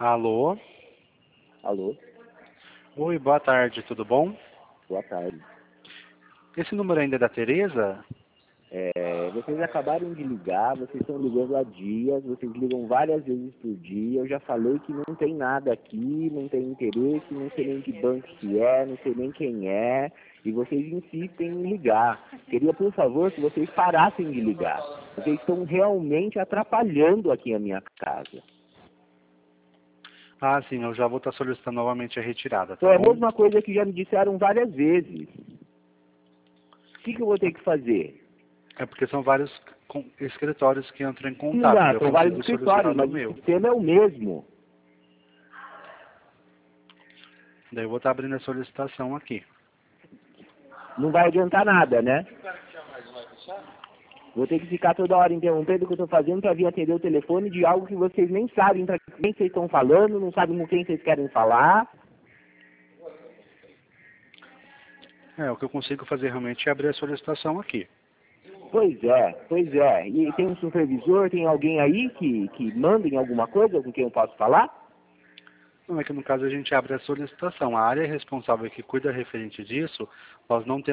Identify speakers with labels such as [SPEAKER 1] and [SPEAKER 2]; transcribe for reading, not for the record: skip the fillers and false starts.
[SPEAKER 1] Alô?
[SPEAKER 2] Alô?
[SPEAKER 1] Oi, boa tarde, tudo bom?
[SPEAKER 2] Boa tarde.
[SPEAKER 1] Esse número ainda é da Tereza?
[SPEAKER 2] Vocês acabaram de ligar, vocês estão ligando há dias, vocês ligam várias vezes por dia. Eu já falei que não tem nada aqui, não tem interesse, não sei nem que banco que é, não sei nem quem é, e vocês insistem em ligar. Queria, por favor, que vocês parassem de ligar. Vocês estão realmente atrapalhando aqui a minha casa.
[SPEAKER 1] Ah, sim, eu já vou estar solicitando novamente a retirada, tá
[SPEAKER 2] Então é a
[SPEAKER 1] bom?
[SPEAKER 2] mesma coisa que já me disseram várias vezes. O que eu vou ter que fazer?
[SPEAKER 1] É porque são vários escritórios que entram em contato,
[SPEAKER 2] Não,
[SPEAKER 1] eu
[SPEAKER 2] são vários
[SPEAKER 1] consigo solicitar
[SPEAKER 2] escritórios,
[SPEAKER 1] do
[SPEAKER 2] mas o
[SPEAKER 1] meu.
[SPEAKER 2] sistema é o mesmo.
[SPEAKER 1] Daí eu vou estar abrindo a solicitação aqui.
[SPEAKER 2] Não vai adiantar nada, né? Vou ter que ficar toda hora interrompendo o que eu estou fazendo para vir atender o telefone de algo que vocês nem sabem para quem vocês estão falando, não sabem com quem vocês querem falar.
[SPEAKER 1] O que eu consigo fazer realmente é abrir a solicitação aqui.
[SPEAKER 2] Pois é. E tem um supervisor, tem alguém aí que manda em alguma coisa com quem eu posso falar?
[SPEAKER 1] Não, é que no caso a gente abre a solicitação. A área responsável que cuida referente disso, nós não temos